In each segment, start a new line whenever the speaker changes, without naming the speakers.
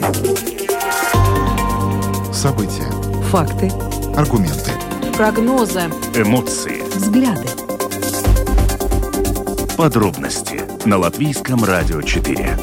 События.
Факты.
Аргументы.
Прогнозы.
Эмоции.
Взгляды.
Подробности на Латвийском радио 4.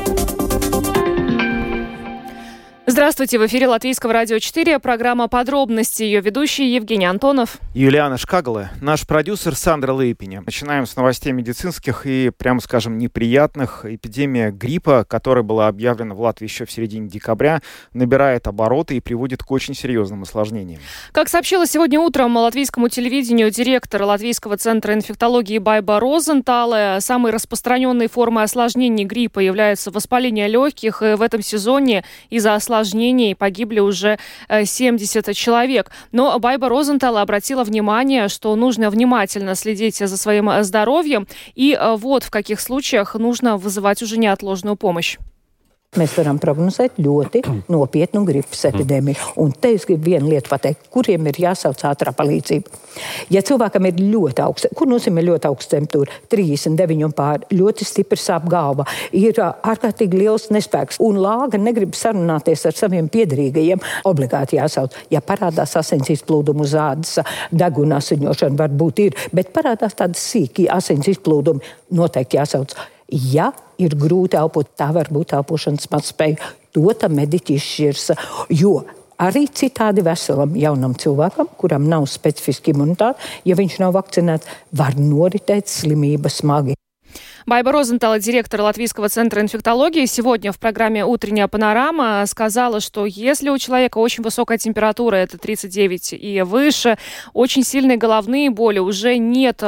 Здравствуйте, в эфире Латвийского радио 4, программа «Подробности», ее ведущий Евгений Антонов.
Юлиана Шкагала, наш продюсер Сандра Лейпиня. Начинаем с новостей медицинских и, прямо скажем, неприятных. Эпидемия гриппа, которая была объявлена в Латвии еще в середине декабря, набирает обороты и приводит к очень серьезным осложнениям.
Как сообщила сегодня утром латвийскому телевидению директор Латвийского центра инфектологии Байба Розентале, самой распространенной формой осложнений гриппа является воспаление легких, и в этом сезоне из-за осложнений погибли уже 70 человек. Но Байба Розентале обратила внимание, что нужно внимательно следить за своим здоровьем, и вот в каких случаях нужно вызывать уже неотложную помощь.
Mēs varam prognozēt ļoti nopietnu gripas epidēmiju. Un te es gribu vienu lietu pateikt, kuriem ir jāsauc ātrā palīdzība. Ja cilvēkam ir ļoti augsta, kur nozīmē ļoti augsta temperatūra, 39 un pār, ļoti stipri sāp galva, ir ārkārtīgi liels nespēks un lāga negrib sarunāties ar saviem piederīgajiem, obligāti jāsauc. Ja parādās asins izplūdumu uz ādas, deguna asiņošana varbūt ir, bet parādās tādi sīki asins izplūdumi, noteikti jāsauc. Ja ir grūti elpot, tā var būt elpošanas mazspēja. To tam mediķi izšķirs, jo arī citādi veselam jaunam cilvēkam, kuram nav specifiski imunitāte, ja viņš nav vakcinēts, var noritēt slimība smagi.
Байба Розентале, директор Латвийского центра инфектологии, сегодня в программе «Утренняя панорама» сказала, что если у человека очень высокая температура, это 39 и выше, очень сильные головные боли, уже нет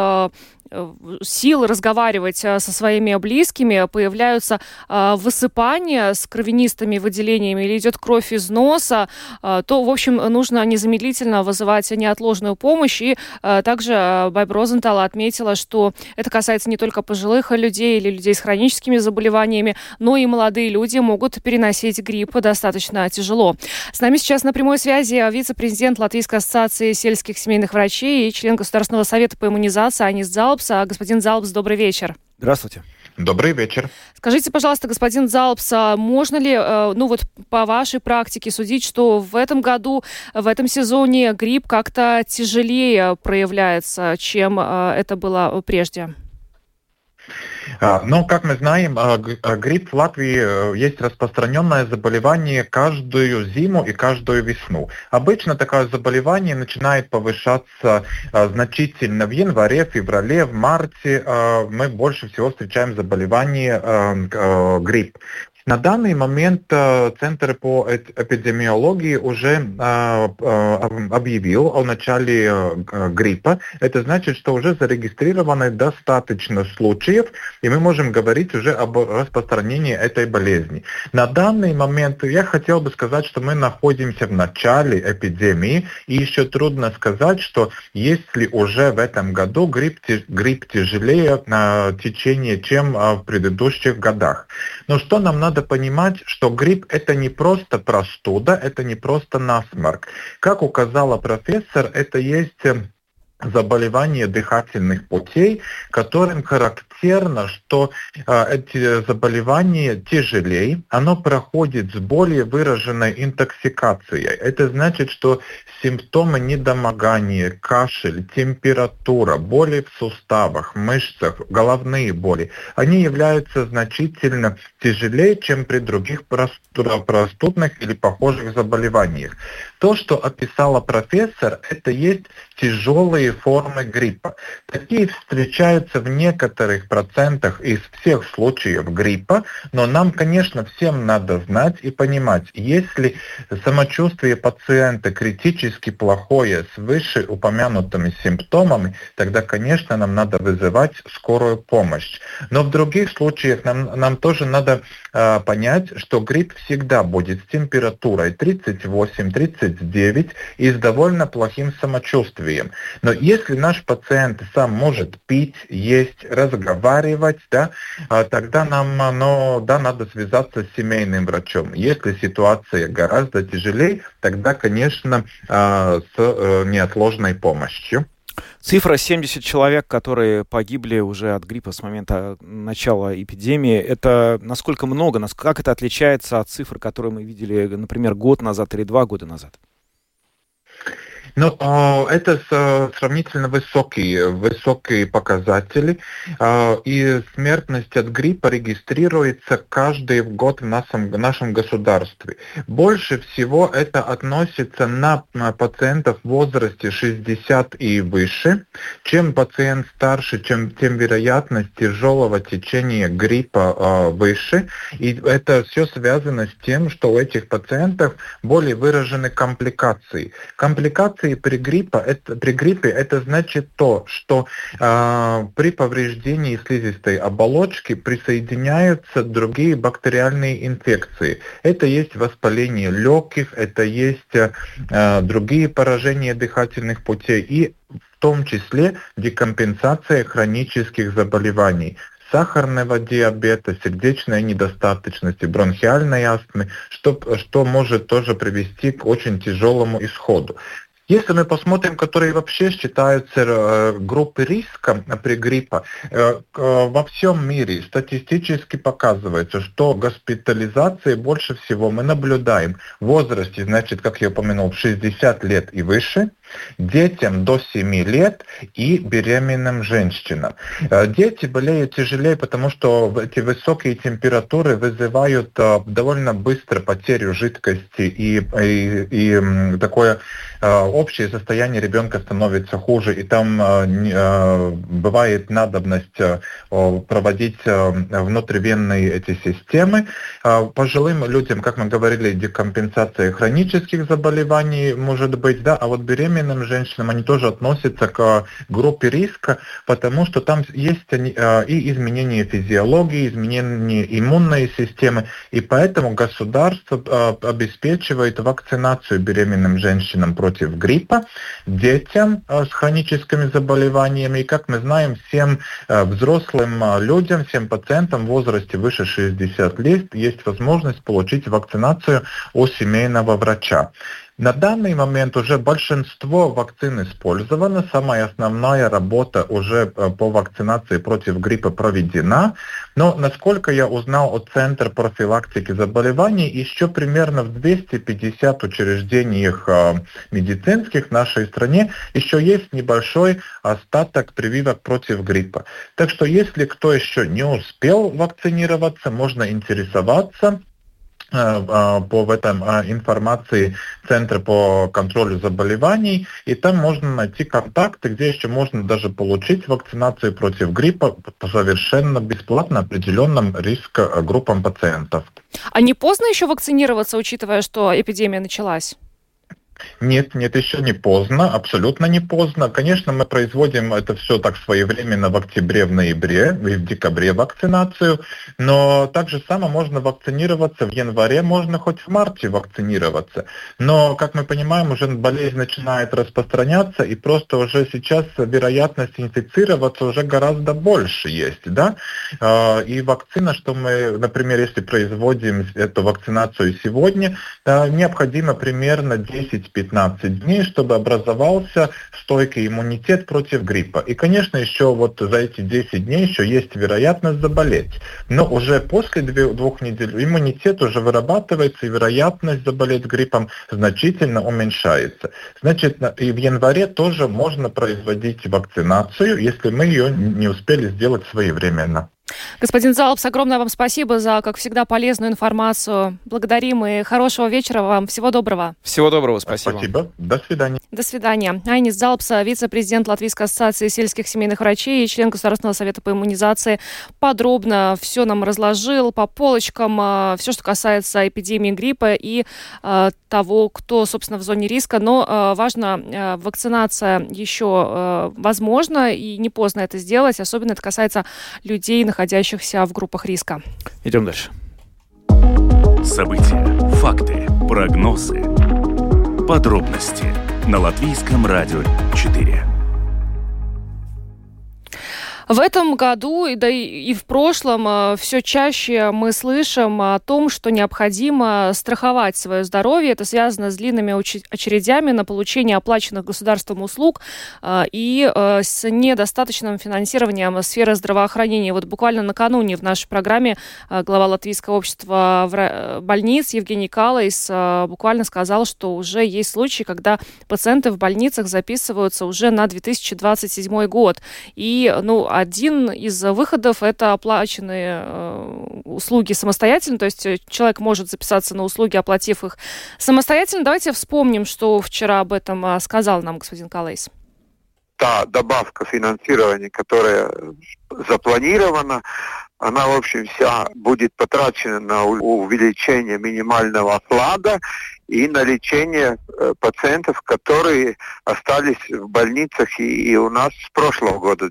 сил разговаривать со своими близкими, появляются высыпания с кровянистыми выделениями или идет кровь из носа, то, в общем, нужно незамедлительно вызывать неотложную помощь. И также Байба Розентале отметила, что это касается не только пожилых людей или людей с хроническими заболеваниями, но и молодые люди могут переносить грипп достаточно тяжело. С нами сейчас на прямой связи вице-президент Латвийской ассоциации сельских семейных врачей и член Государственного совета по иммунизации Анис Залпс. Господин Залпс, добрый вечер.
Здравствуйте.
Добрый вечер.
Скажите, пожалуйста, господин Залпс, можно ли, по вашей практике судить, что в этом году, в этом сезоне грипп как-то тяжелее проявляется, чем это было прежде?
Но, как мы знаем, грипп в Латвии есть распространенное заболевание каждую зиму и каждую весну. Обычно такое заболевание начинает повышаться значительно в январе, феврале, в марте. Мы больше всего встречаем заболевание грипп. На данный момент Центр по эпидемиологии уже объявил о начале гриппа. Это значит, что уже зарегистрировано достаточно случаев, и мы можем говорить уже об распространении этой болезни. На данный момент я хотел бы сказать, что мы находимся в начале эпидемии, и еще трудно сказать, что если уже в этом году грипп тяжелее течение, чем в предыдущих годах. Но что нам надо понимать, что грипп это не просто простуда, это не просто насморк. Как указала профессор, это есть заболевания дыхательных путей, которым характерно, что эти заболевания тяжелее, оно проходит с более выраженной интоксикацией. Это значит, что симптомы недомогания, кашель, температура, боли в суставах, мышцах, головные боли, они являются значительно тяжелее, чем при других простудных или похожих заболеваниях. То, что описала профессор, это есть тяжелые формы гриппа. Такие встречаются в некоторых процентах из всех случаев гриппа, но нам, конечно, всем надо знать и понимать, если самочувствие пациента критически плохое с вышеупомянутыми симптомами, тогда, конечно, нам надо вызывать скорую помощь. Но в других случаях нам тоже надо понять, что грипп всегда будет с температурой 38-39 и с довольно плохим самочувствием. Но если наш пациент сам может пить, есть, разговаривать, тогда нам надо связаться с семейным врачом. Если ситуация гораздо тяжелее, тогда, конечно, с неотложной помощью.
Цифра 70 человек, которые погибли уже от гриппа с момента начала эпидемии, это насколько много, как это отличается от цифр, которые мы видели, например, год назад или 2 года назад?
Ну, это сравнительно высокие показатели, и смертность от гриппа регистрируется каждый год в нашем государстве. Больше всего это относится на пациентов в возрасте 60 и выше. Чем пациент старше, тем вероятность тяжелого течения гриппа выше. И это все связано с тем, что у этих пациентов более выражены компликации. Компликации при гриппе это значит то, что при повреждении слизистой оболочки присоединяются другие бактериальные инфекции. Это есть воспаление легких, это есть другие поражения дыхательных путей и в том числе декомпенсация хронических заболеваний. Сахарного диабета, сердечной недостаточности, бронхиальной астмы, что может тоже привести к очень тяжелому исходу. Если мы посмотрим, которые вообще считаются группой риска при гриппе, во всем мире статистически показывается, что госпитализации больше всего мы наблюдаем в возрасте, значит, как я упомянул, 60 лет и выше, детям до 7 лет и беременным женщинам. Дети болеют тяжелее, потому что эти высокие температуры вызывают довольно быстро потерю жидкости и такое общее состояние ребенка становится хуже, и там бывает надобность проводить внутривенные эти системы. Пожилым людям, как мы говорили, декомпенсация хронических заболеваний может быть, да, а вот беременным женщинам они тоже относятся к группе риска, потому что там есть и изменения физиологии, изменения иммунной системы, и поэтому государство обеспечивает вакцинацию беременным женщинам против гриппа, детям с хроническими заболеваниями, и, как мы знаем, всем взрослым людям, всем пациентам в возрасте выше 60 лет есть возможность получить вакцинацию у семейного врача. На данный момент уже большинство вакцин использовано, самая основная работа уже по вакцинации против гриппа проведена, но, насколько я узнал от Центра профилактики заболеваний, еще примерно в 250 учреждениях медицинских в нашей стране еще есть небольшой остаток прививок против гриппа. Так что если кто еще не успел вакцинироваться, можно интересоваться по этом информации Центра по контролю заболеваний, и там можно найти контакты, где еще можно даже получить вакцинацию против гриппа совершенно бесплатно определенным риск-группам пациентов.
А не поздно еще вакцинироваться, учитывая, что эпидемия началась?
Нет, еще не поздно, абсолютно не поздно. Конечно, мы производим это все так своевременно в октябре, в ноябре и в декабре вакцинацию, но так же само можно вакцинироваться в январе, можно хоть в марте вакцинироваться. Но, как мы понимаем, уже болезнь начинает распространяться, и просто уже сейчас вероятность инфицироваться уже гораздо больше есть, да? И вакцина, что мы, например, если производим эту вакцинацию сегодня, необходимо примерно 10-15 дней, чтобы образовался стойкий иммунитет против гриппа. И, конечно, еще вот за эти 10 дней еще есть вероятность заболеть. Но уже после 2 недель иммунитет уже вырабатывается, и вероятность заболеть гриппом значительно уменьшается. Значит, и в январе тоже можно производить вакцинацию, если мы ее не успели сделать своевременно.
Господин Залпс, огромное вам спасибо за, как всегда, полезную информацию. Благодарим и хорошего вечера вам. Всего доброго.
Всего доброго, спасибо.
Спасибо. До свидания.
До свидания. Айнис Залпс, вице-президент Латвийской ассоциации сельских семейных врачей и член Государственного совета по иммунизации, подробно все нам разложил по полочкам, все, что касается эпидемии гриппа и того, кто, собственно, в зоне риска. Но важно, вакцинация еще возможна, и не поздно это сделать. Особенно это касается людей, находящихся в группах риска.
Идем дальше.
События, факты, прогнозы, подробности на Латвийском радио 4.
В этом году, да и в прошлом, все чаще мы слышим о том, что необходимо страховать свое здоровье. Это связано с длинными очередями на получение оплаченных государством услуг и с недостаточным финансированием сферы здравоохранения. Вот буквально накануне в нашей программе глава Латвийского общества больниц Евгений Калайс буквально сказал, что уже есть случаи, когда пациенты в больницах записываются уже на 2027 год. И, один из выходов – это оплаченные услуги самостоятельно, то есть человек может записаться на услуги, оплатив их самостоятельно. Давайте вспомним, что вчера об этом сказал нам господин Калайс.
Та добавка финансирования, которая запланирована, она, в общем, вся будет потрачена на увеличение минимального оклада и на лечение пациентов, которые остались в больницах и у нас с прошлого года,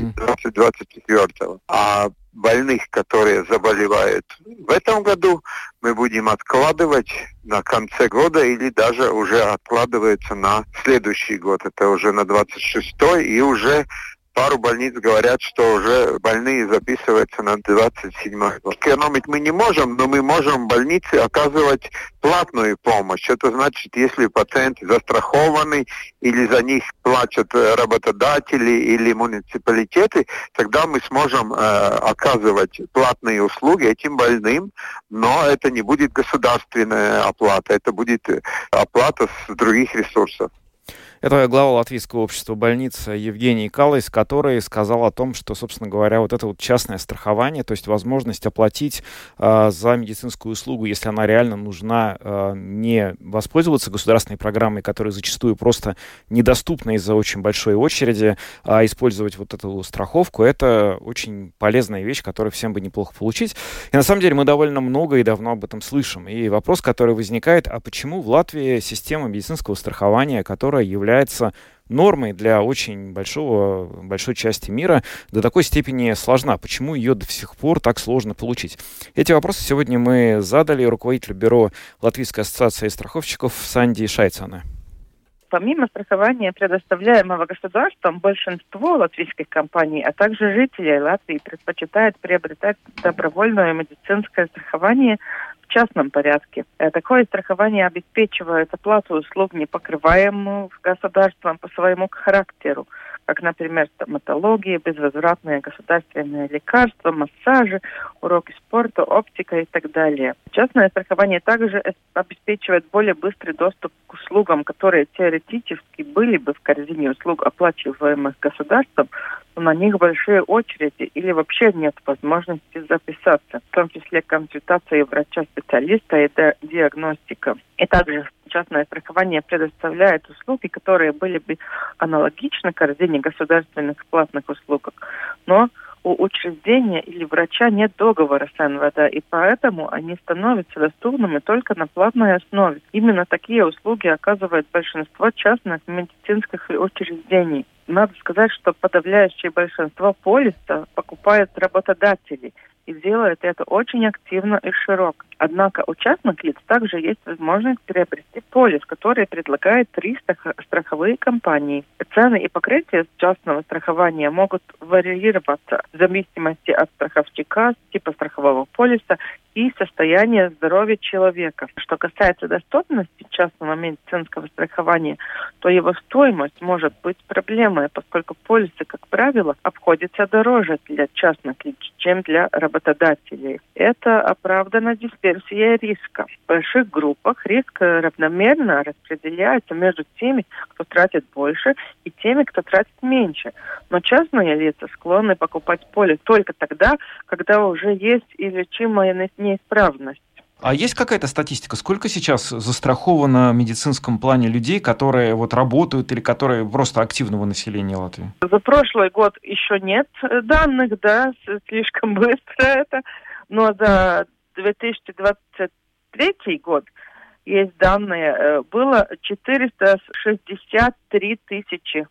2024. А больных, которые заболевают в этом году, мы будем откладывать на конце года или даже уже откладывается на следующий год. Это уже на 26-й, и уже пару больниц говорят, что уже больные записываются на 27-й год. Экономить мы не можем, но мы можем в больнице оказывать платную помощь. Это значит, если пациент застрахованный или за них платят работодатели или муниципалитеты, тогда мы сможем оказывать платные услуги этим больным, но это не будет государственная оплата, это будет оплата с других ресурсов.
Это глава Латвийского общества больниц Евгений Калайс, который сказал о том, что, собственно говоря, вот это вот частное страхование, то есть возможность оплатить за медицинскую услугу, если она реально нужна, не воспользоваться государственной программой, которая зачастую просто недоступна из-за очень большой очереди, а использовать вот эту страховку, это очень полезная вещь, которую всем бы неплохо получить. И на самом деле мы довольно много и давно об этом слышим. И вопрос, который возникает, а почему в Латвии система медицинского страхования, которая является нормой для очень большой части мира, до такой степени сложна? Почему ее до сих пор так сложно получить? Эти вопросы сегодня мы задали руководителю бюро Латвийской ассоциации страховщиков Санди Шайцане.
Помимо страхования, предоставляемого государством, большинство латвийских компаний, а также жителей Латвии предпочитают приобретать добровольное медицинское страхование в частном порядке. Такое страхование обеспечивает оплату услуг, не покрываемых государством по своему характеру, как, например, стоматология, безвозвратные государственные лекарства, массажи, уроки спорта, оптика и так далее. Частное страхование также обеспечивает более быстрый доступ к услугам, которые теоретически были бы в корзине услуг, оплачиваемых государством, но на них большие очереди или вообще нет возможности записаться, в том числе консультации врача-специалиста и диагностика. И также частное страхование предоставляет услуги, которые были бы аналогичны корзине государственных платных услуг, но у учреждения или врача нет договора с НВД, и поэтому они становятся доступными только на платной основе. Именно такие услуги оказывает большинство частных медицинских учреждений. Надо сказать, что подавляющее большинство полиса покупают работодатели и делают это очень активно и широко. Однако у частных лиц также есть возможность приобрести полис, который предлагает 3 страховые компании. Цены и покрытие частного страхования могут варьироваться в зависимости от страховщика, типа страхового полиса и состояния здоровья человека. Что касается доступности частного медицинского страхования, то его стоимость может быть проблемой, поскольку полисы, как правило, обходятся дороже для частных лиц, чем для работодателей. Это оправдано дисперсией риска. В больших группах риск равномерно распределяется между теми, кто тратит больше, и теми, кто тратит меньше. Но частные лица склонны покупать полис только тогда, когда уже есть излечимая неисправность.
А есть какая-то статистика, сколько сейчас застраховано в медицинском плане людей, которые вот работают или которые просто активного населения Латвии?
За прошлый год еще нет данных, да, слишком быстро это, но за 2023 год есть данные, было 463 тысячи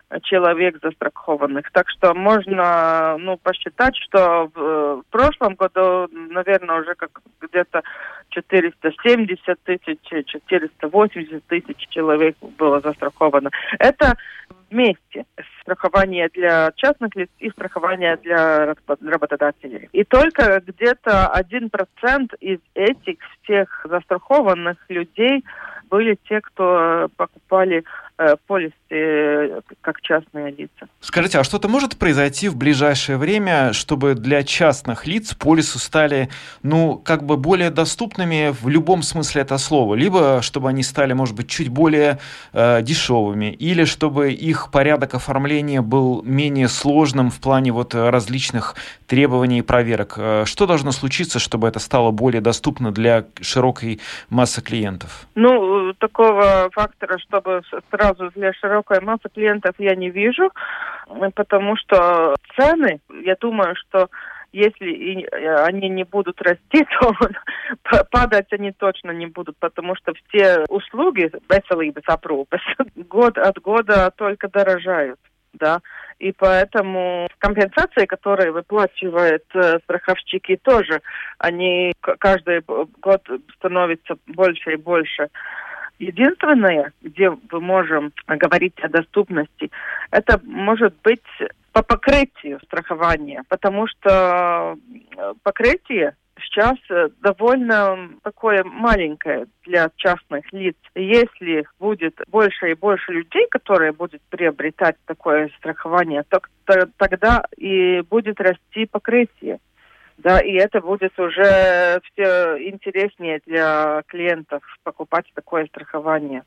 человек застрахованных. Так что можно посчитать, что в прошлом году, наверное, уже как где-то 470 тысяч, 480 тысяч человек было застраховано. Это вместе страхование для частных лиц и страхование для работодателей. И только где-то 1% из этих всех застрахованных людей были те, кто покупали полисы как частные лица.
Скажите, а что-то может произойти в ближайшее время, чтобы для частных лиц полисы стали, более доступными в любом смысле этого слова? Либо чтобы они стали, может быть, чуть более дешевыми, или чтобы их порядок оформления был менее сложным в плане различных требований и проверок. Что должно случиться, чтобы это стало более доступно для широкой массы клиентов?
Такого фактора, чтобы сразу для широкой массы клиентов я не вижу, потому что цены, я думаю, что если они не будут расти, то падать они точно не будут, потому что все услуги veselības aprūpes год от года только дорожают. Да, и поэтому компенсации, которые выплачивают страховщики, тоже, они каждый год становятся больше и больше. Единственное, где мы можем говорить о доступности, это может быть по покрытию страхования, потому что покрытие сейчас довольно такое маленькое для частных лиц. Если будет больше и больше людей, которые будут приобретать такое страхование, то тогда и будет расти покрытие. Да, и это будет уже все интереснее для клиентов покупать такое страхование.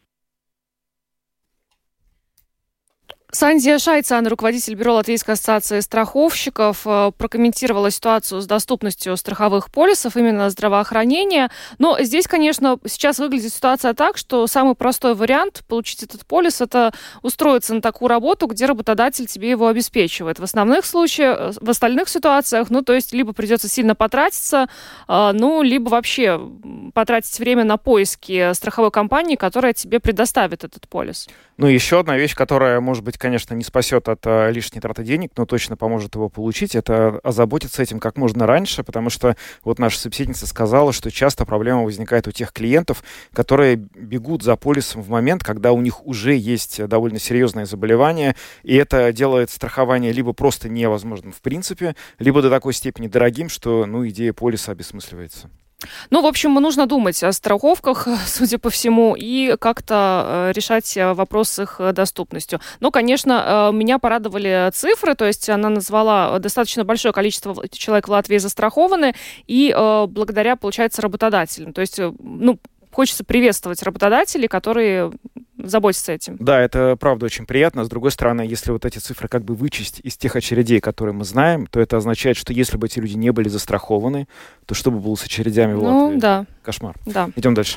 Сандия Шайцан, руководитель бюро Латвийской ассоциации страховщиков, прокомментировала ситуацию с доступностью страховых полисов именно здравоохранения. Но здесь, конечно, сейчас выглядит ситуация так, что самый простой вариант получить этот полис – это устроиться на такую работу, где работодатель тебе его обеспечивает. В остальных ситуациях, то есть либо придется сильно потратиться, либо вообще потратить время на поиски страховой компании, которая тебе предоставит этот полис.
Еще одна вещь, которая, может быть, конечно, не спасет от лишней траты денег, но точно поможет его получить, это озаботиться этим как можно раньше, потому что наша собеседница сказала, что часто проблема возникает у тех клиентов, которые бегут за полисом в момент, когда у них уже есть довольно серьезное заболевание, и это делает страхование либо просто невозможным в принципе, либо до такой степени дорогим, что, идея полиса обесмысливается.
В общем, нужно думать о страховках, судя по всему, и как-то решать вопрос с их доступностью. Но, конечно, меня порадовали цифры, то есть она назвала достаточно большое количество человек в Латвии застрахованы, и благодаря, получается, работодателям. То есть, хочется приветствовать работодателей, которые заботятся этим. Да,
это правда очень приятно. С другой стороны, если эти цифры вычесть из тех очередей, которые мы знаем, то это означает, что если бы эти люди не были застрахованы, то что бы было с очередями в Латвии?
Да.
Кошмар.
Да.
Идем дальше.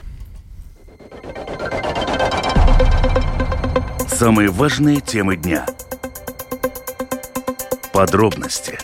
Самые важные темы дня. Подробности.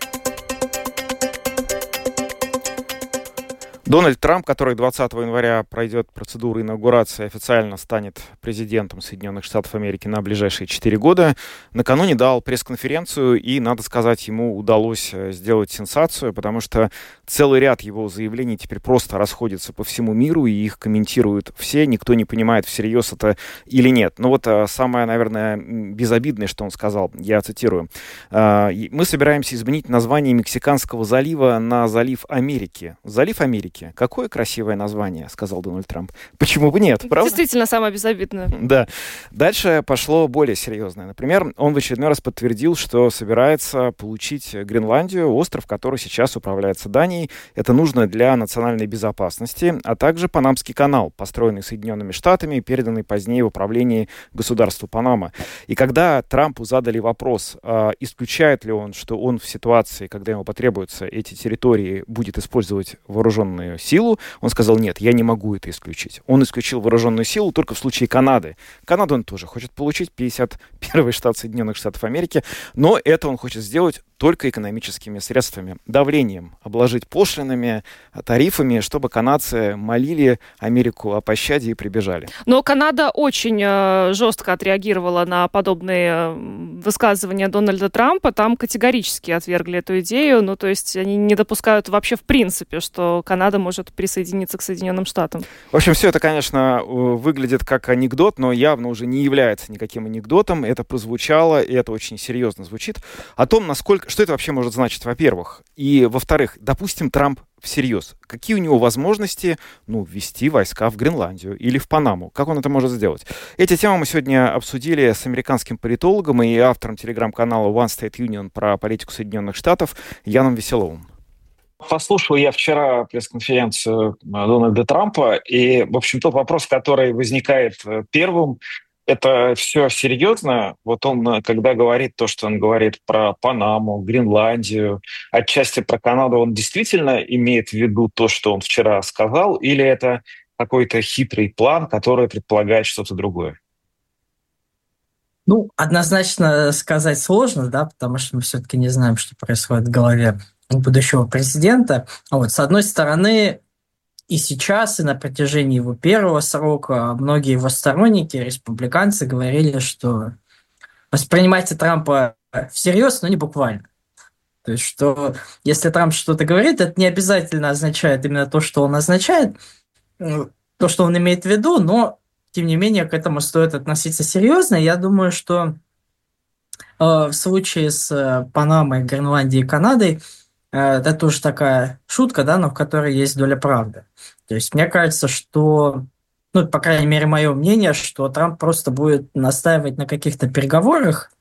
Дональд Трамп, который 20 января пройдет процедуру инаугурации, официально станет президентом Соединенных Штатов Америки на ближайшие 4 года, накануне дал пресс-конференцию, и, надо сказать, ему удалось сделать сенсацию, потому что целый ряд его заявлений теперь просто расходится по всему миру, и их комментируют все, никто не понимает, всерьез это или нет. Но самое, наверное, безобидное, что он сказал, я цитирую. «Мы собираемся изменить название Мексиканского залива на залив Америки». Залив Америки. Какое красивое название, сказал Дональд Трамп. Почему бы нет, правда?
Действительно, самое безобидное.
Да. Дальше пошло более серьезное. Например, он в очередной раз подтвердил, что собирается получить Гренландию, остров, который сейчас управляется Данией. Это нужно для национальной безопасности, а также Панамский канал, построенный Соединенными Штатами и переданный позднее в управление государству Панама. И когда Трампу задали вопрос, исключает ли он, что он в ситуации, когда ему потребуются эти территории, будет использовать вооруженные вооруженную силу. Он сказал, нет, я не могу это исключить. Он исключил вооруженную силу только в случае Канады. Канаду он тоже хочет получить, 51-й штат Соединенных Штатов Америки, но это он хочет сделать только экономическими средствами, давлением, обложить пошлинами, тарифами, чтобы канадцы молили Америку о пощаде и прибежали.
Но Канада очень жестко отреагировала на подобные высказывания Дональда Трампа. Там категорически отвергли эту идею. Ну, то есть они не допускают вообще в принципе, что Канада может присоединиться к Соединенным Штатам.
В общем, все это, конечно, выглядит как анекдот, но явно уже не является никаким анекдотом. Это прозвучало, и это очень серьезно звучит. О том, что это вообще может значить, во-первых. И, во-вторых, допустим, Трамп всерьез. Какие у него возможности, ввести войска в Гренландию или в Панаму? Как он это может сделать? Эти темы мы сегодня обсудили с американским политологом и автором телеграм-канала One State Union про политику Соединенных Штатов Яном Веселовым.
Послушал я вчера пресс-конференцию Дональда Трампа, и, в общем, тот вопрос, который возникает первым, это все серьезно. Вот он, когда говорит то, что он говорит про Панаму, Гренландию, отчасти про Канаду, он действительно имеет в виду то, что он вчера сказал, или это какой-то хитрый план, который предполагает что-то другое?
Однозначно сказать сложно, да, потому что мы все-таки не знаем, что происходит в голове будущего президента. С одной стороны, и сейчас, и на протяжении его первого срока многие его сторонники, республиканцы, говорили, что воспринимайте Трампа всерьез, но не буквально. То есть, что если Трамп что-то говорит, это не обязательно означает именно то, что он означает, то, что он имеет в виду, но, тем не менее, к этому стоит относиться серьезно. Я думаю, что в случае с Панамой, Гренландией и Канадой это тоже такая шутка, да, но в которой есть доля правды. То есть мне кажется, что, по крайней мере, мое мнение, что Трамп просто будет настаивать на каких-то переговорах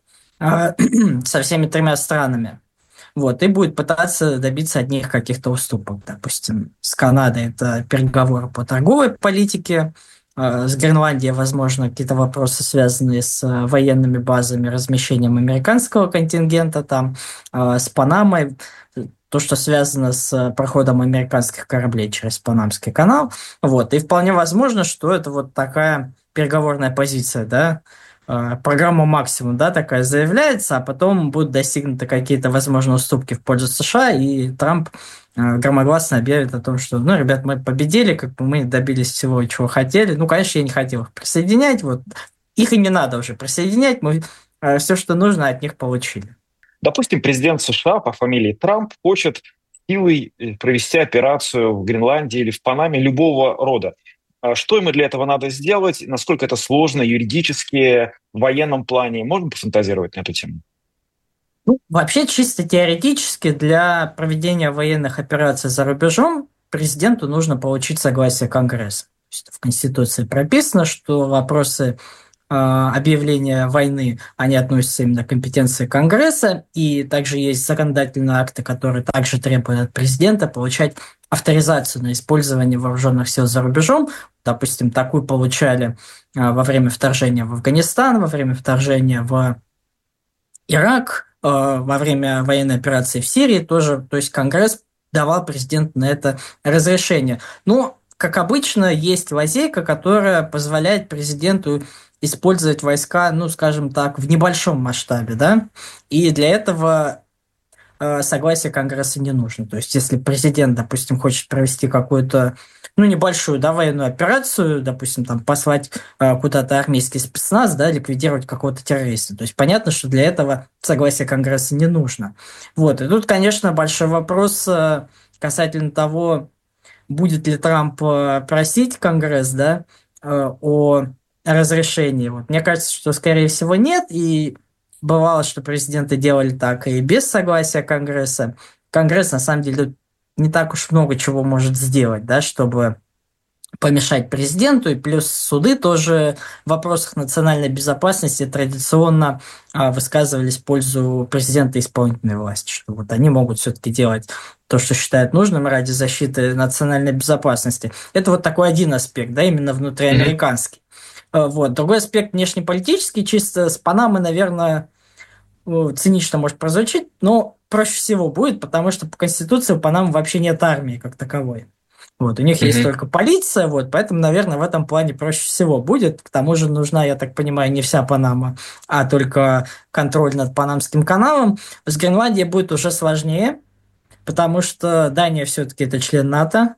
со всеми тремя странами. И будет пытаться добиться от них каких-то уступок. Допустим, с Канадой это переговоры по торговой политике, с Гренландией, возможно, какие-то вопросы, связанные с военными базами, размещением американского контингента там, с Панамой, то, что связано с проходом американских кораблей через Панамский канал. И вполне возможно, что это такая переговорная позиция, да, программа «Максимум», да, такая заявляется, а потом будут достигнуты какие-то, возможно, уступки в пользу США, и Трамп громогласно объявит о том, что, ребят, мы победили, мы добились всего, чего хотели. Конечно, я не хотел их присоединять, их и не надо уже присоединять, мы все, что нужно, от них получили.
Допустим, президент США по фамилии Трамп хочет силой провести операцию в Гренландии или в Панаме любого рода. Что ему для этого надо сделать? Насколько это сложно юридически, в военном плане? Можно пофантазировать на эту тему?
Вообще, чисто теоретически, для проведения военных операций за рубежом президенту нужно получить согласие Конгресса. То есть в Конституции прописано, что вопросы объявления войны, они относятся именно к компетенции Конгресса, и также есть законодательные акты, которые также требуют от президента получать авторизацию на использование вооруженных сил за рубежом. Допустим, такую получали во время вторжения в Афганистан, во время вторжения в Ирак, во время военной операции в Сирии тоже. То есть Конгресс давал президенту на это разрешение. Но, как обычно, есть лазейка, которая позволяет президенту использовать войска, скажем так, в небольшом масштабе, да, и для этого согласие Конгресса не нужно. То есть, если президент, допустим, хочет провести какую-то, небольшую, да, военную операцию, допустим, там, послать куда-то армейский спецназ, да, ликвидировать какого-то террориста. То есть, понятно, что для этого согласие Конгресса не нужно. И тут, конечно, большой вопрос касательно того, будет ли Трамп просить Конгресс, да, о разрешении. Мне кажется, что, скорее всего, нет, и бывало, что президенты делали так и без согласия Конгресса. Конгресс, на самом деле, не так уж много чего может сделать, да, чтобы помешать президенту, и плюс суды тоже в вопросах национальной безопасности традиционно высказывались в пользу президента и исполнительной власти, что они могут все-таки делать то, что считают нужным ради защиты национальной безопасности. Это такой один аспект, да, именно внутриамериканский. Другой аспект внешнеполитический, чисто с Панамой, наверное, цинично может прозвучить, но проще всего будет, потому что по Конституции у Панамы вообще нет армии как таковой. Вот, у них есть только полиция, вот, поэтому, наверное, в этом плане проще всего будет. К тому же нужна, я так понимаю, не вся Панама, а только контроль над Панамским каналом. С Гренландией будет уже сложнее, потому что Дания все-таки это член НАТО,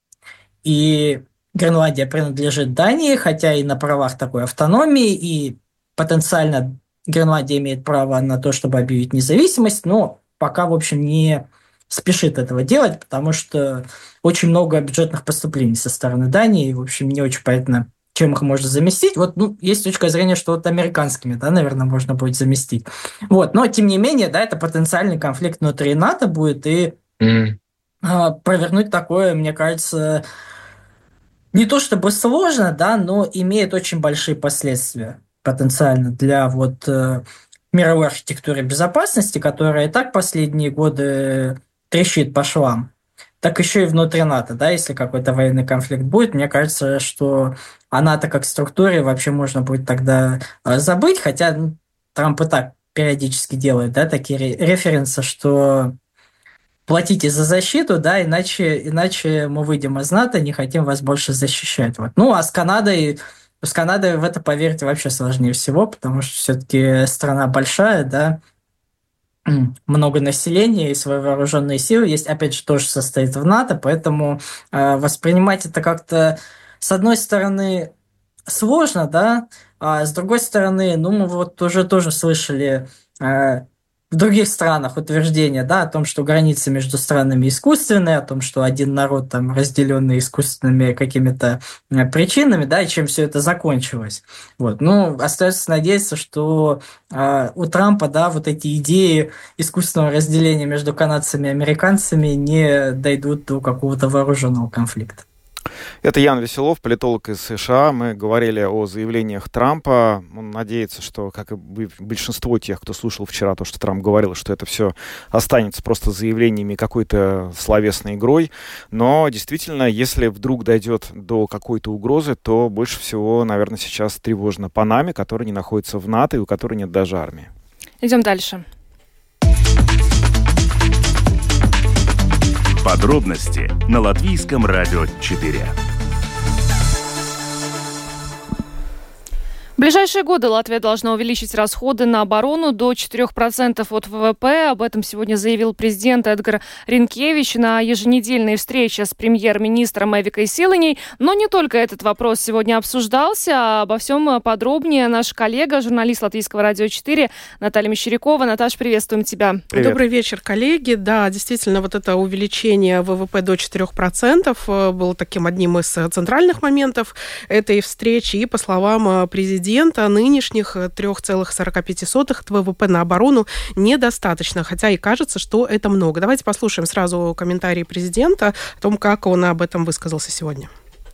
и Гренландия принадлежит Дании, хотя и на правах такой автономии, и потенциально Гренландия имеет право на то, чтобы объявить независимость, но пока, в общем, не спешит этого делать, потому что очень много бюджетных поступлений со стороны Дании, и, в общем, не очень понятно, чем их можно заместить. Вот, есть точка зрения, что вот американскими, да, наверное, можно будет заместить. Вот, но, тем не менее, да, это потенциальный конфликт внутри НАТО будет, и провернуть такое, мне кажется, не то чтобы сложно, да, но имеет очень большие последствия потенциально для вот мировой архитектуры безопасности, которая и так последние годы трещит по швам, так еще и внутри НАТО, да, если какой-то военный конфликт будет, мне кажется, что о НАТО как структуре вообще можно будет тогда забыть, хотя Трамп и так периодически делает, да, такие референсы, что платите за защиту, да, иначе мы выйдем из НАТО, не хотим вас больше защищать. Вот. А с Канадой в это поверить вообще сложнее всего, потому что все-таки страна большая, да, много населения и свои вооруженные силы есть, опять же, тоже состоит в НАТО, поэтому воспринимать это как-то, с одной стороны, сложно, да, а с другой стороны, мы вот уже тоже слышали в других странах утверждение, да, о том, что границы между странами искусственные, о том, что один народ там разделенный искусственными какими-то причинами, да, и чем все это закончилось. Вот. Остается надеяться, что у Трампа, да, вот эти идеи искусственного разделения между канадцами и американцами не дойдут до какого-то вооруженного конфликта.
Это Ян Веселов, политолог из США. Мы говорили о заявлениях Трампа. Он надеется, что, как и большинство тех, кто слушал вчера то, что Трамп говорил, что это все останется просто заявлениями, какой-то словесной игрой. Но действительно, если вдруг дойдет до какой-то угрозы, то больше всего, наверное, сейчас тревожно Панаме, которая не находится в НАТО и у которой нет даже армии.
Идем дальше.
Подробности на Латвийском радио 4.
В ближайшие годы Латвия должна увеличить расходы на оборону до 4% от ВВП. Об этом сегодня заявил президент Эдгар Ринкевич на еженедельной встрече с премьер-министром Эвикой Силаней. Но не только этот вопрос сегодня обсуждался, а обо всем подробнее наш коллега, журналист Латвийского радио 4 Наталья Мещерякова. Наташ, приветствуем тебя.
Привет. Добрый вечер, коллеги. Да, действительно, вот это увеличение ВВП до 4% было таким одним из центральных моментов этой встречи. И, по словам президента, нынешних 3,45 от ВВП на оборону недостаточно, хотя и кажется, что это много. Давайте послушаем сразу комментарии президента о том, как он об этом высказался сегодня.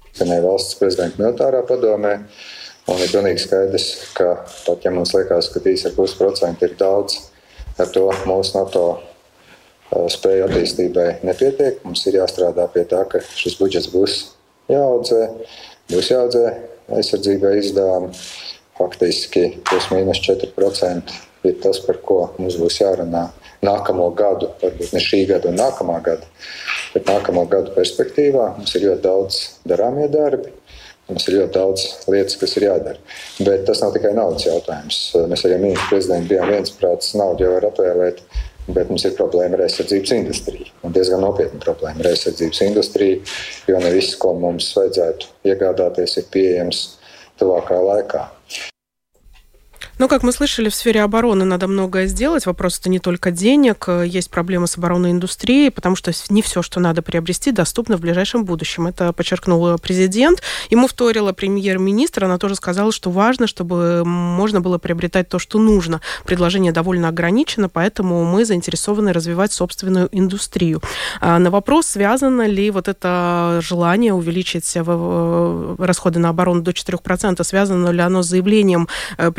Un ir pilnīgi skaidrs, ka pat ja mums liekas, ka 3,5% ir daudz, ar to mūsu NATO spēju attīstībai nepietiek. Mums ir jāstrādā pie tā, ka šis budžets būs jāaudzē aizsardzībai izdevumi. Faktiski plus mīnus 4% ir tas, par ko mums būs jārunā nākamo gadu, varbūt ne šī gada un nākamā gada, bet nākamo gadu perspektīvā. Mums ir ļoti daudz darāmie darbi. Mums ir ļoti daudz lietas, kas ir jādara. Bet tas nav tikai naudas jautājums. Mēs arī ministru prezidentu bijām viensprātis, naudu jau var atvēlēt, bet mums ir problēma ar aizsardzības industriju. Un diezgan nopietna problēma ar aizsardzības industriju, jo ne viss, ko mums vajadzētu iegādāties, ir pieejams tuvākā laikā.
Ну, как мы слышали, в сфере обороны надо многое сделать. Вопрос это не только денег. Есть проблемы с оборонной индустрией, потому что не все, что надо приобрести, доступно в ближайшем будущем. Это подчеркнул президент. Ему вторила премьер-министр. Она тоже сказала, что важно, чтобы можно было приобретать то, что нужно. Предложение довольно ограничено, поэтому мы заинтересованы развивать собственную индустрию. На вопрос, связано ли вот это желание увеличить расходы на оборону до 4%, связано ли оно с заявлением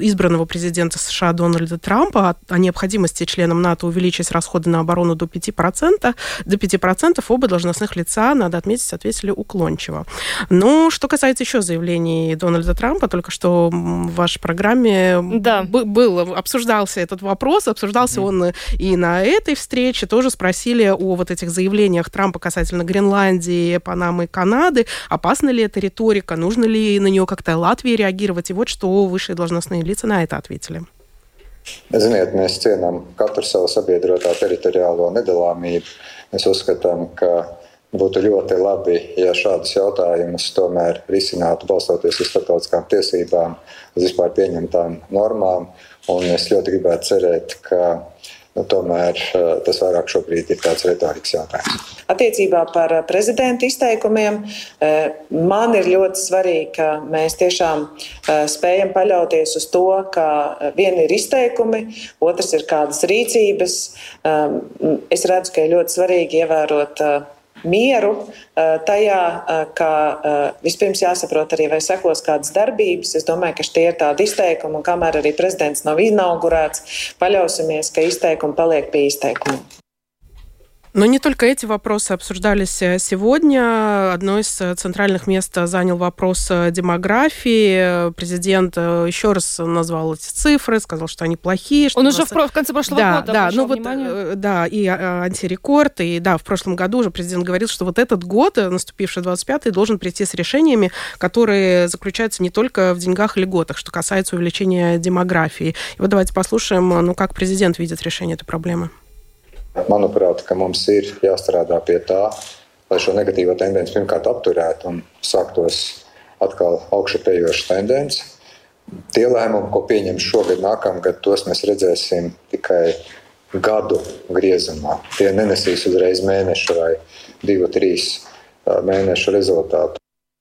избранного президента США Дональда Трампа о необходимости членам НАТО увеличить расходы на оборону до 5%. До 5% оба должностных лица, надо отметить, ответили уклончиво. Но что касается еще заявлений Дональда Трампа, только что в вашей программе обсуждался этот вопрос, обсуждался он и на этой встрече, тоже спросили о вот этих заявлениях Трампа касательно Гренландии, Панамы и Канады. Опасна ли эта риторика? Нужно ли на нее как-то Латвии реагировать? И вот что высшие должностные лица на это ответили.
Ziniet, mēs cienām katru savu sabiedrotā teritoriālo nedalāmību. Mēs uzskatām, ka būtu ļoti labi, ja šādus jautājumus tomēr risinātu balstoties uz starptautiskām tiesībām, uz vispār pieņemtām normām. Un es ļoti gribētu cerēt, ka tomēr tas vairāk šobrīd ir tāds retorikas jautājums.
Attiecībā par prezidenta izteikumiem man ir ļoti svarīgi, ka mēs tiešām spējam paļauties uz to, ka viena ir izteikumi, otrs ir kādas rīcības. Es redzu, ka ir ļoti svarīgi ievērot mieru tajā, ka vispirms jāsaprot arī, vai sekos kādas darbības. Es domāju, ka tie ir tādi izteikumi, un kamēr arī prezidents nav inaugurēts, paļausimies, ka izteikumi paliek pie izteikumiem.
Но не только эти вопросы обсуждались сегодня. Одно из центральных мест занял вопрос демографии. Президент еще раз назвал эти цифры, сказал, что они плохие. Что
он уже в конце прошлого года обращал
внимание. И антирекорд. И в прошлом году уже президент говорил, что вот этот год, наступивший 25-й, должен прийти с решениями, которые заключаются не только в деньгах и льготах, что касается увеличения демографии. И вот давайте послушаем, как президент видит решение этой проблемы.
Manuprāt, ka mums ir jāstrādā pie tā, lai šo negatīvo tendenci pirmkārt apturētu un sāktos atkal augšupējoša tendence. Tie lēmumi, ko pieņem šogad, nākamgad, tos mēs redzēsim tikai gadu griezumā. Tie nenesīs uzreiz mēnešu vai 2-3 mēnešu результату.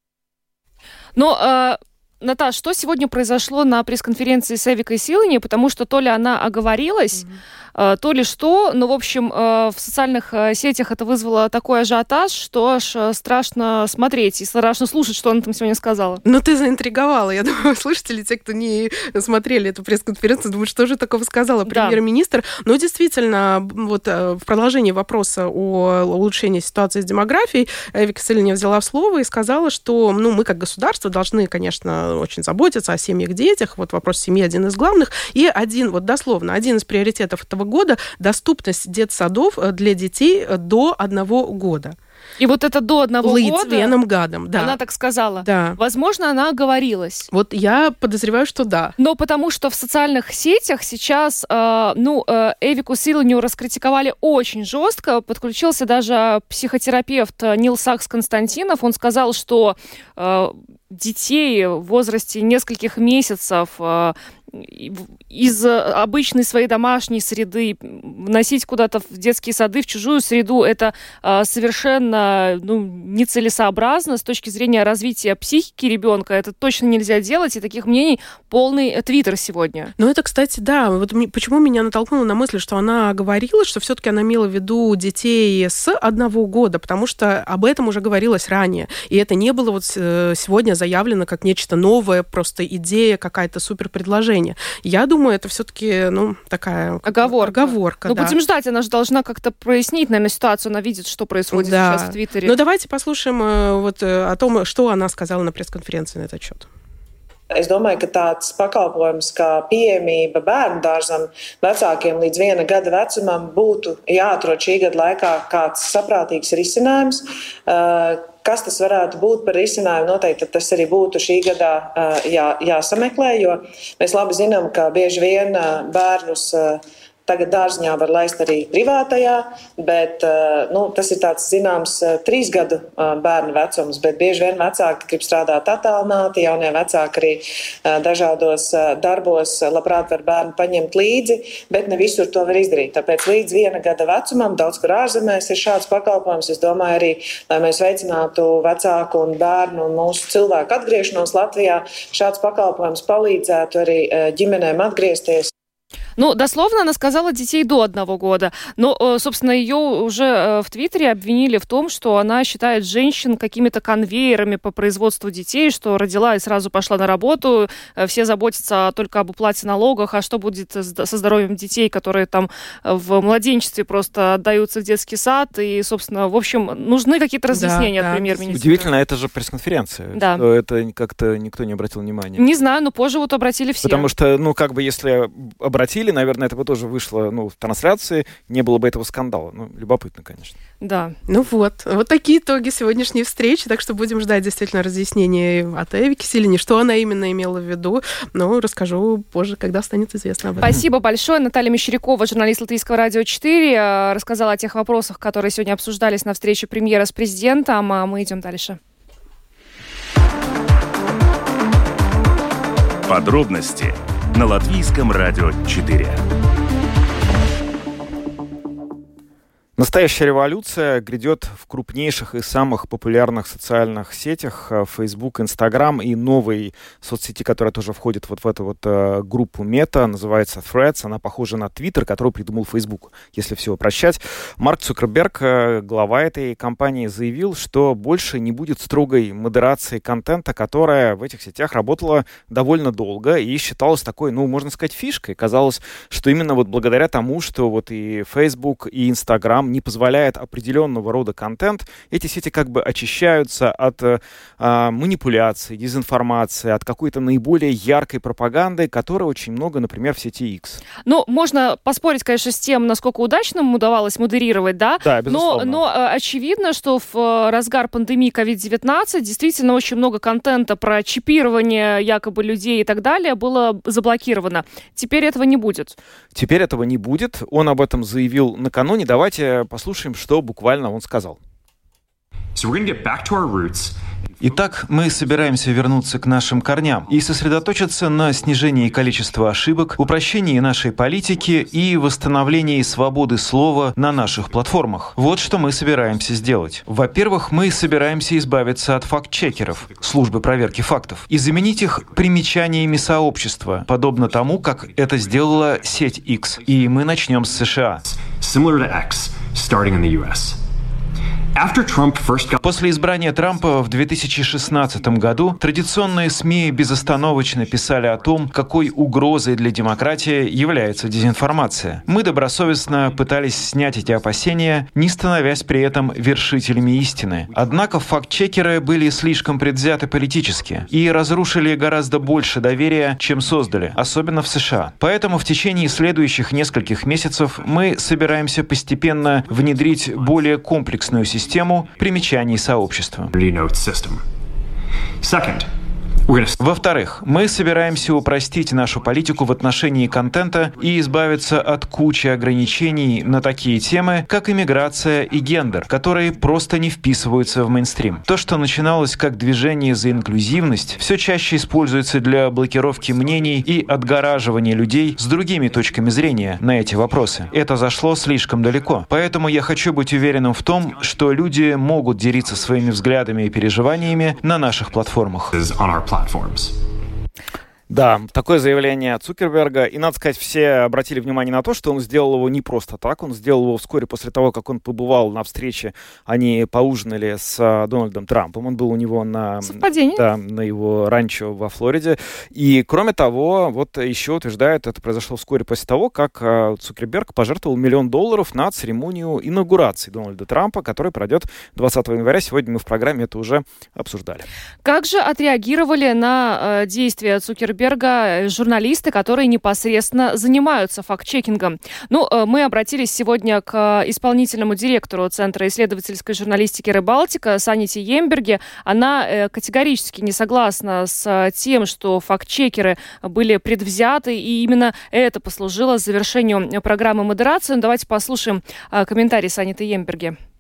Наташ, что сегодня произошло на пресс-конференции с Эвикой Силани? Потому что то ли она оговорилась, то ли что. Но, в общем, в социальных сетях это вызвало такой ажиотаж, что аж страшно смотреть и страшно слушать, что она там сегодня сказала.
Ну, ты заинтриговала. Я думаю, слушатели, те, кто не смотрели эту пресс-конференцию, думают, что же такого сказала премьер-министр. Но действительно, вот в продолжении вопроса о улучшении ситуации с демографией, Эвика Силани взяла слово и сказала, что мы как государство должны, конечно, очень заботиться о семьях, детях. Вот вопрос семьи один из главных. И один из приоритетов этого года – доступность детсадов для детей до 1 года.
И вот это до 1 года,
гадом, да.
Она так сказала.
Да.
Возможно, она оговорилась.
Вот я подозреваю, что да.
Но потому что в социальных сетях сейчас Эвику Силанию раскритиковали очень жестко. Подключился даже психотерапевт Нил Сакс-Константинов. Он сказал, что детей в возрасте нескольких месяцев из обычной своей домашней среды носить куда-то в детские сады, в чужую среду, это совершенно нецелесообразно с точки зрения развития психики ребенка. Это точно нельзя делать, и таких мнений полный твиттер сегодня.
Ну, это, кстати, да. Вот почему меня натолкнуло на мысль, что она говорила, что все-таки она имела в виду детей с 1 года, потому что об этом уже говорилось ранее. И это не было вот сегодня заявлено как нечто новое, просто идея, какая-то суперпредложение. Я думаю, это все-таки, такая оговорка. Да.
Будем ждать, она же должна как-то прояснить, наверное, ситуацию, она видит, что происходит сейчас в Твиттере.
Давайте послушаем о том, что она сказала на пресс-конференции на этот счет.
Es domāju, ka tāds pakalpojums kā pieejamība bērnu dārzam vecākiem līdz 1 gada vecumam būtu jāatrod šī gada laikā kāds saprātīgs risinājums. Kas tas varētu būt par risinājumu? Noteikti tas arī būtu šī gadā jāsameklē, jo mēs labi zinām, ka bieži vien bērnus tagad dārziņā var laist arī privātajā, bet tas ir tāds zināms 3 gadu bērnu vecums, bet bieži vien vecāki grib strādāt attālināti, jaunie vecāki arī dažādos darbos labprāt var bērnu paņemt līdzi, bet ne visur to var izdarīt. Tāpēc līdz 1 gada vecumam daudz kur ārzemēs ir šāds pakalpojums. Es domāju arī, lai mēs veicinātu vecāku un bērnu un mūsu cilvēku atgriešanos Latvijā, šāds pakalpojums palīdzētu arī ģimenēm atgriezties.
Ну, дословно она сказала детей до 1 года. Но, собственно, ее уже в Твиттере обвинили в том, что она считает женщин какими-то конвейерами по производству детей, что родила и сразу пошла на работу, все заботятся только об уплате налогов, а что будет со здоровьем детей, которые там в младенчестве просто отдаются в детский сад, и, собственно, в общем, нужны какие-то разъяснения от премьер-министра.
Удивительно, это же пресс-конференция.
Да.
Это как-то никто не обратил внимания.
Не знаю, но позже вот обратили все.
Потому что, если обратили, наверное, это бы тоже вышло, в трансляции, не было бы этого скандала. Любопытно, конечно.
Да.
Вот такие итоги сегодняшней встречи, так что будем ждать действительно разъяснений от Эви Киселини, что она именно имела в виду, но расскажу позже, когда станет известно об этом.
Спасибо большое. Наталья Мещерякова, журналист Латвийского радио 4, рассказала о тех вопросах, которые сегодня обсуждались на встрече премьера с президентом, а мы идем дальше.
Подробности на Латвийском радио 4.
Настоящая революция грядет в крупнейших и самых популярных социальных сетях Facebook, Instagram и новой соцсети, которая тоже входит в эту группу Мета, называется Threads. Она похожа на Twitter, который придумал Facebook, если все упрощать. Марк Цукерберг, глава этой компании, заявил, что больше не будет строгой модерации контента, которая в этих сетях работала довольно долго и считалась такой, можно сказать, фишкой. Казалось, что именно благодаря тому, что и Facebook, и Instagram не позволяет определенного рода контент, эти сети как бы очищаются от манипуляций, дезинформации, от какой-то наиболее яркой пропаганды, которой очень много, например, в сети X.
Можно поспорить, конечно, с тем, насколько удачно им удавалось модерировать, да?
Да, безусловно.
Но очевидно, что в разгар пандемии COVID-19 действительно очень много контента про чипирование якобы людей и так далее было заблокировано. Теперь этого не будет.
Теперь этого не будет. Он об этом заявил накануне. Давайте послушаем, что буквально он сказал.
Итак, мы собираемся вернуться к нашим корням и сосредоточиться на снижении количества ошибок, упрощении нашей политики и восстановлении свободы слова на наших платформах. Вот что мы собираемся сделать. Во-первых, мы собираемся избавиться от факт-чекеров, службы проверки фактов, и заменить их примечаниями сообщества, подобно тому, как это сделала сеть X. И мы начнем с США. После избрания Трампа в 2016 году традиционные СМИ безостановочно писали о том, какой угрозой для демократии является дезинформация. Мы добросовестно пытались снять эти опасения, не становясь при этом вершителями истины. Однако факт-чекеры были слишком предвзяты политически и разрушили гораздо больше доверия, чем создали, особенно в США. Поэтому в течение следующих нескольких месяцев мы собираемся постепенно внедрить более комплексную систему примечаний сообщества. Во-вторых, мы собираемся упростить нашу политику в отношении контента и избавиться от кучи ограничений на такие темы, как иммиграция и гендер, которые просто не вписываются в мейнстрим. То, что начиналось как движение за инклюзивность, все чаще используется для блокировки мнений и отгораживания людей с другими точками зрения на эти вопросы. Это зашло слишком далеко. Поэтому я хочу быть уверенным в том, что люди могут делиться своими взглядами и переживаниями на наших платформах.
Да, такое заявление Цукерберга. И, надо сказать, все обратили внимание на то, что он сделал его не просто так. Он сделал его вскоре после того, как он побывал на встрече. Они поужинали с Дональдом Трампом. Он был у него на его ранчо во Флориде. И, кроме того, еще утверждают, это произошло вскоре после того, как Цукерберг пожертвовал $1 миллион на церемонию инаугурации Дональда Трампа, которая пройдет 20 января. Сегодня мы в программе это уже обсуждали.
Как же отреагировали на действия Цукерберга журналисты, которые непосредственно занимаются факт-чекингом? Мы обратились сегодня к исполнительному директору Центра исследовательской журналистики «Рыбалтика» Саните Емберге. Она категорически не согласна с тем, что факт-чекеры были предвзяты, и именно это послужило завершению программы модерации. Давайте послушаем комментарий Саниты Емберге.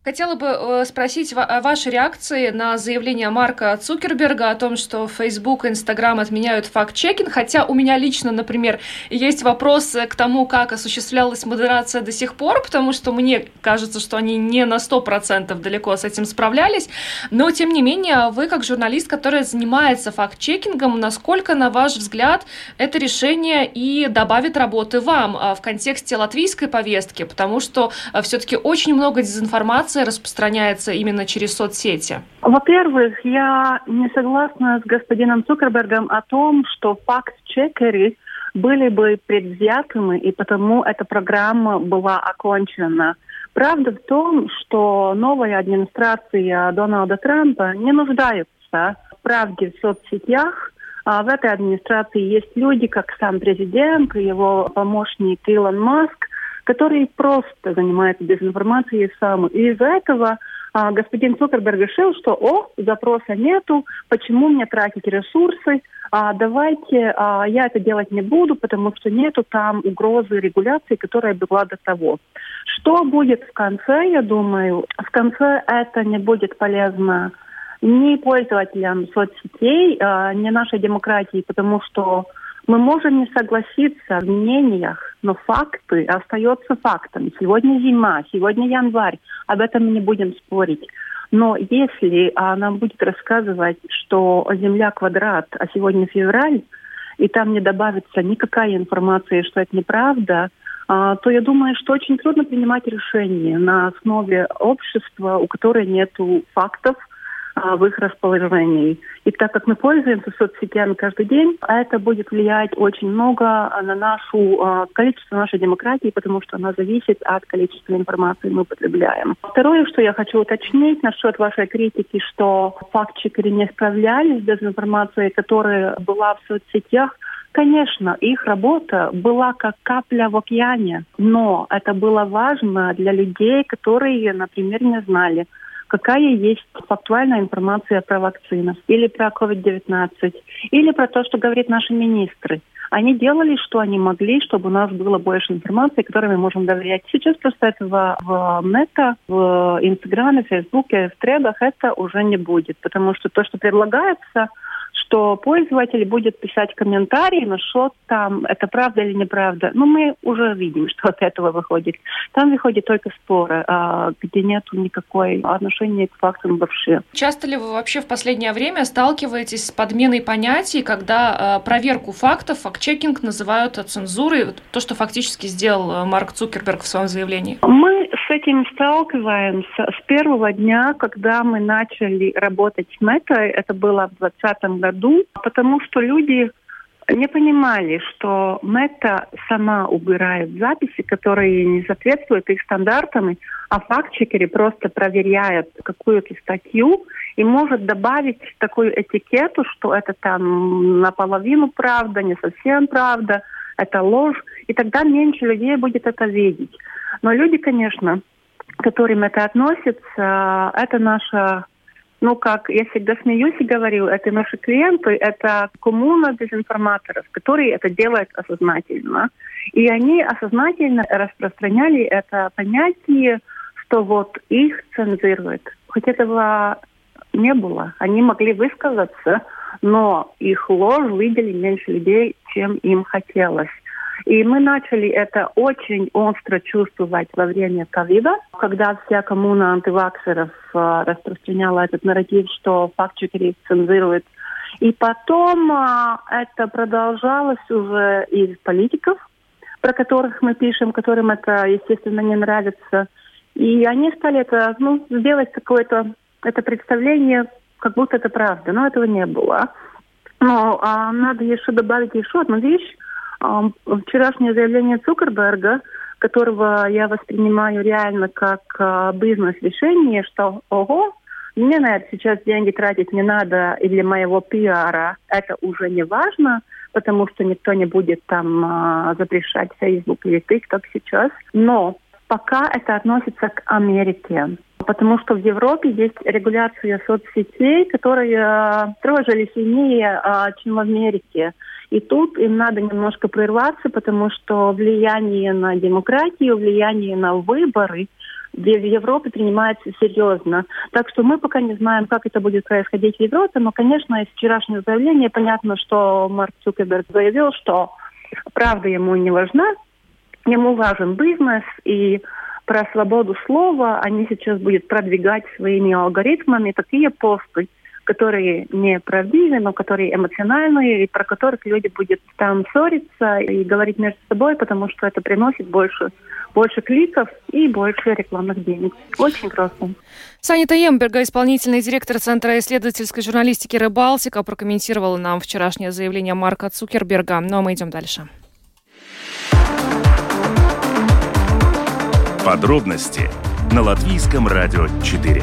Хотела бы спросить о вашей реакции на заявление Марка Цукерберга о том, что Facebook и Instagram отменяют факт-чекинг, хотя у меня лично, например, есть вопрос к тому, как осуществлялась модерация до сих пор, потому что мне кажется, что они не на 100% далеко с этим справлялись, но, тем не менее, вы, как журналист, который занимается факт-чекингом, насколько, на ваш взгляд, это решение и добавит работы вам в контексте латвийской повестки, потому что все-таки очень много дезинформации распространяется именно через соцсети?
Во-первых, я не согласна с господином Цукербергом о том, что факт-чекеры были бы предвзятыми, и потому эта программа была окончена. Правда в том, что новая администрация Дональда Трампа не нуждается в правде в соцсетях. В этой администрации есть люди, как сам президент и его помощник Илон Маск, который просто занимается дезинформацией сам. И из-за этого господин Цукерберг решил, что запроса нету, почему мне тратить ресурсы, давайте я это делать не буду, потому что нету там угрозы регуляции, которая была до того. Что будет в конце, я думаю, в конце это не будет полезно ни пользователям соцсетей, ни нашей демократии, потому что мы можем не согласиться в мнениях, но факты остаются фактами. Сегодня зима, сегодня январь, об этом мы не будем спорить. Но если нам будет рассказывать, что Земля квадрат, а сегодня февраль, и там не добавится никакая информация, что это неправда, то я думаю, что очень трудно принимать решения на основе общества, у которого нет фактов в их расположении. И так как мы пользуемся соцсетями каждый день, это будет влиять очень много на количество нашей демократии, потому что она зависит от количества информации, мы потребляем. Второе, что я хочу уточнить насчет вашей критики, что факт-чекеры не справлялись с дезинформацией, которая была в соцсетях. Конечно, их работа была как капля в океане, но это было важно для людей, которые, например, не знали, какая есть фактуальная информация про вакцину, или про COVID-19, или про то, что говорят наши министры. Они делали, что они могли, чтобы у нас было больше информации, которой мы можем доверять. Сейчас просто этого в Мета, в Инстаграме, в Фейсбуке, в Тредах это уже не будет, потому что то, что предлагается, что пользователь будет писать комментарии насчет там, это правда или неправда. Но мы уже видим, что от этого выходит. Там выходят только споры, где нет никакой отношения к фактам вообще.
Часто ли вы вообще в последнее время сталкиваетесь с подменой понятий, когда проверку фактов, факт-чекинг называют цензурой, то, что фактически сделал Марк Цукерберг в своем заявлении?
Мы с этим сталкиваемся с первого дня, когда мы начали работать с Метой. Это было в 2020 году, потому что люди не понимали, что Мета сама убирает записи, которые не соответствуют их стандартам, а факт-чекеры просто проверяют какую-то статью и может добавить такую этикету, что это там наполовину правда, не совсем правда, это ложь, и тогда меньше людей будет это видеть. Но люди, конечно, к которым это относится, это наша... как я всегда смеюсь и говорю, это наши клиенты, это коммуна дезинформаторов, которые это делают осознательно. И они осознательно распространяли это понятие, что вот их цензируют. Хоть этого не было. Они могли высказаться, но их ложь видели меньше людей, чем им хотелось. И мы начали это очень остро чувствовать во время ковида, когда вся коммуна антиваксеров распространяла этот нарратив, что факт-чекеры цензируют. И потом это продолжалось уже из политиков, про которых мы пишем, которым это, естественно, не нравится. И они стали это, сделать какое-то это представление, как будто это правда. Но этого не было. Но надо еще добавить еще одну вещь. Вчерашнее заявление Цукерберга, которого я воспринимаю реально как бизнес-решение, что мне на это сейчас деньги тратить не надо, и для моего пиара это уже не важно, потому что никто не будет там запрещать Facebook или TikTok сейчас. Но пока это относится к Америке. Потому что в Европе есть регуляция соцсетей, которая строже сильнее, чем в Америке. И тут им надо немножко прерваться, потому что влияние на демократию, влияние на выборы
в Европе принимается серьезно. Так что мы пока не знаем, как это будет происходить в Европе, но, конечно, из вчерашнего заявления понятно, что Марк Цукерберг заявил, что правда ему не важна, ему важен бизнес, и про свободу слова они сейчас будут продвигать своими алгоритмами такие посты, которые не правдивы, но которые эмоциональные, и про которых люди будут там ссориться и говорить между собой, потому что это приносит больше кликов и больше рекламных денег. Очень просто.
Санита Емберга, исполнительный директор Центра исследовательской журналистики «Рыбалтика», прокомментировала нам вчерашнее заявление Марка Цукерберга. Ну а мы идем дальше.
Подробности на Латвийском радио 4.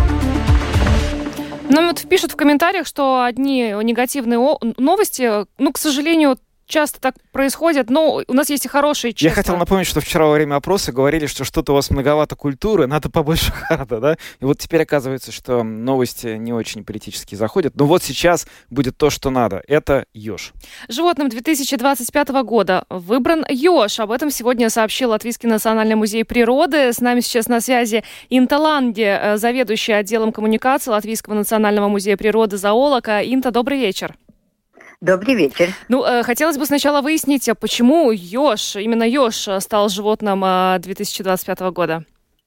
Нам вот пишут в комментариях, что одни негативные новости, к сожалению, часто так происходит, но у нас есть и хорошие, честно.
Я хотел напомнить, что вчера во время опроса говорили, что что-то у вас многовато культуры, надо побольше харда, да? И вот теперь оказывается, что новости не очень политически заходят. Но вот сейчас будет то, что надо. Это еж.
Животным 2025 года выбран еж. Об этом сегодня сообщил Латвийский национальный музей природы. С нами сейчас на связи Инта Ланде, заведующая отделом коммуникации Латвийского национального музея природы «Зоолог». Инта, добрый вечер.
Добрый вечер.
Хотелось бы сначала выяснить, почему именно еж стал животным 2025 года?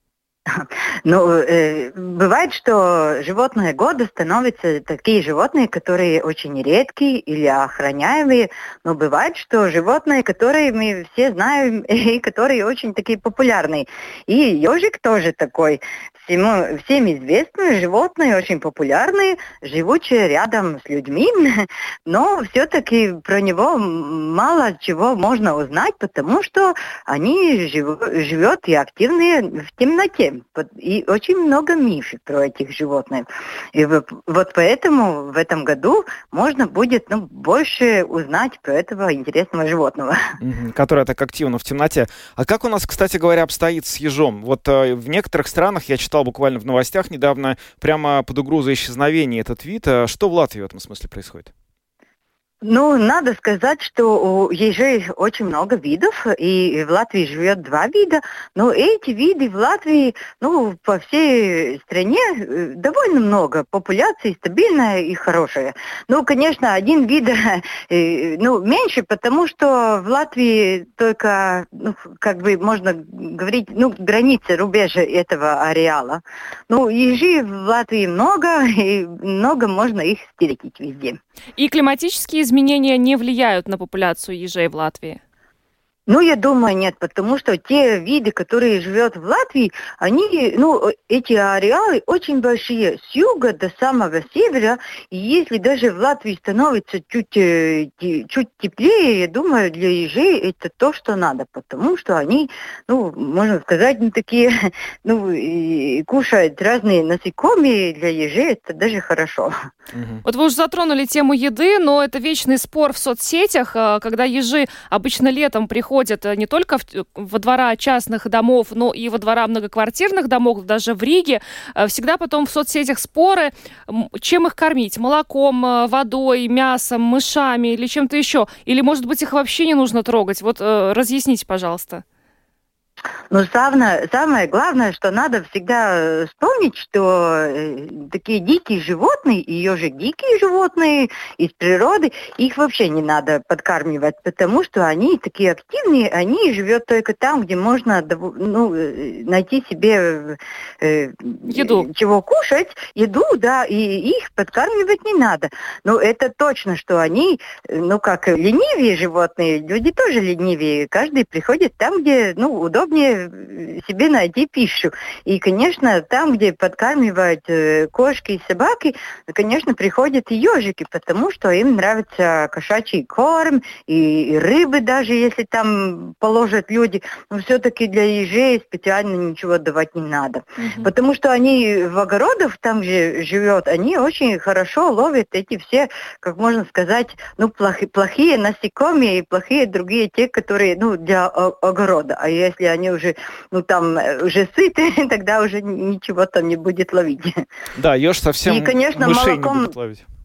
Бывает, что животные года становятся такие животные, которые очень редкие или охраняемые, но бывает, что животные, которые мы все знаем и которые очень такие популярные. И ежик тоже такой. Всем известное животное, очень популярное, живущее рядом с людьми, но все-таки про него мало чего можно узнать, потому что они живут и активны в темноте. И очень много мифов про этих животных. И вот поэтому в этом году можно будет больше узнать про этого интересного животного.
Которое так активно в темноте. А как у нас, кстати говоря, обстоит с ежом? Вот в некоторых странах, я читал буквально в новостях недавно, прямо под угрозой исчезновения этот вид. Что в Латвии в этом смысле происходит?
Надо сказать, что у ежей очень много видов, и в Латвии живет 2 вида, но эти виды в Латвии, по всей стране довольно много, популяция стабильная и хорошая. Конечно, один вид меньше, потому что в Латвии только, можно говорить, границы, рубежи этого ареала. Ежей в Латвии много, и много можно их встретить везде.
И климатические изменения не влияют на популяцию ежей в Латвии?
Я думаю, нет, потому что те виды, которые живут в Латвии, они, эти ареалы очень большие, с юга до самого севера, и если даже в Латвии становится чуть теплее, я думаю, для ежей это то, что надо, потому что они, можно сказать, такие, кушают разные насекомые, для ежей это даже хорошо.
Вот вы уже затронули тему еды, но это вечный спор в соцсетях, когда ежи обычно летом приходят не только во двора частных домов, но и во двора многоквартирных домов, даже в Риге. Всегда потом в соцсетях споры, чем их кормить? Молоком, водой, мясом, мышами или чем-то еще? Или, может быть, их вообще не нужно трогать? Вот разъясните, пожалуйста.
Самое главное, что надо всегда вспомнить, что такие дикие животные, и ежи дикие животные из природы, их вообще не надо подкармливать, потому что они такие активные, они живут только там, где можно найти себе
еду,
чего кушать, еду, да, и их подкармливать не надо. Это точно, что они, ленивые животные, люди тоже ленивые, каждый приходит там, где, удобнее себе найти пищу. И, конечно, там, где подкармливают кошки и собаки, конечно, приходят и ежики, потому что им нравится кошачий корм, и рыбы даже, если там положат люди. Но все-таки для ежей специально ничего давать не надо. Потому что они в огородах, там, где живет, они очень хорошо ловят эти все, как можно сказать, плохие насекомые и плохие другие те, которые, для огорода. А если они уже, уже сыты, тогда уже ничего там не будет ловить.
Да, еж совсем
и, конечно,
мышей не будет ловить.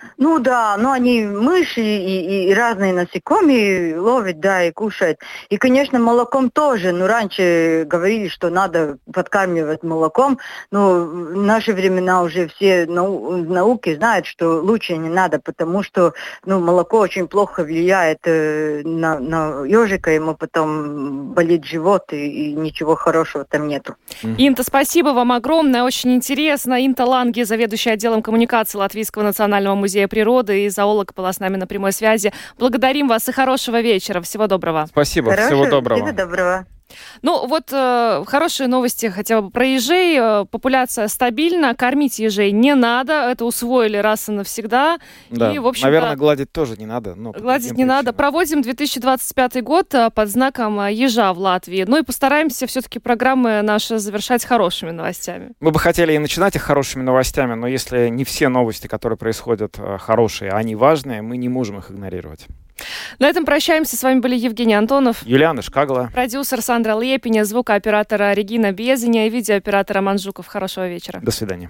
Ну да, но они мыши и разные насекомые ловят, да, и кушают. И, конечно, молоком тоже. Ну, раньше говорили, что надо подкармливать молоком, но в наши времена уже все науки знают, что лучше не надо, потому что молоко очень плохо влияет на ежика, ему потом болит живот, и ничего хорошего там нету.
Инта, спасибо вам огромное, очень интересно. Инта Ланге, заведующая отделом коммуникации Латвийского национального музея природы и зоолог, была с нами на прямой связи. Благодарим вас и хорошего вечера. Всего доброго.
Спасибо, всего доброго.
Всего доброго.
Ну вот хорошие новости хотя бы про ежей. Популяция стабильна, кормить ежей не надо. Это усвоили раз и навсегда.
Да.
И, в общем-то,
наверное, гладить тоже не надо.
Гладить не надо. Проводим 2025 год под знаком ежа в Латвии. Ну и постараемся все-таки программы наши завершать хорошими новостями.
Мы бы хотели и начинать их хорошими новостями, но если не все новости, которые происходят, хорошие, они важные, мы не можем их игнорировать.
На этом прощаемся. С вами были Евгений Антонов,
Юлиана Шкагла,
продюсер Сандра Лепиня, звукооператора Регина Безеня и видеооператора Манжуков. Хорошего вечера.
До свидания.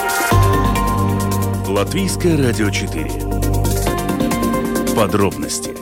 Латвийское радио 4. Подробности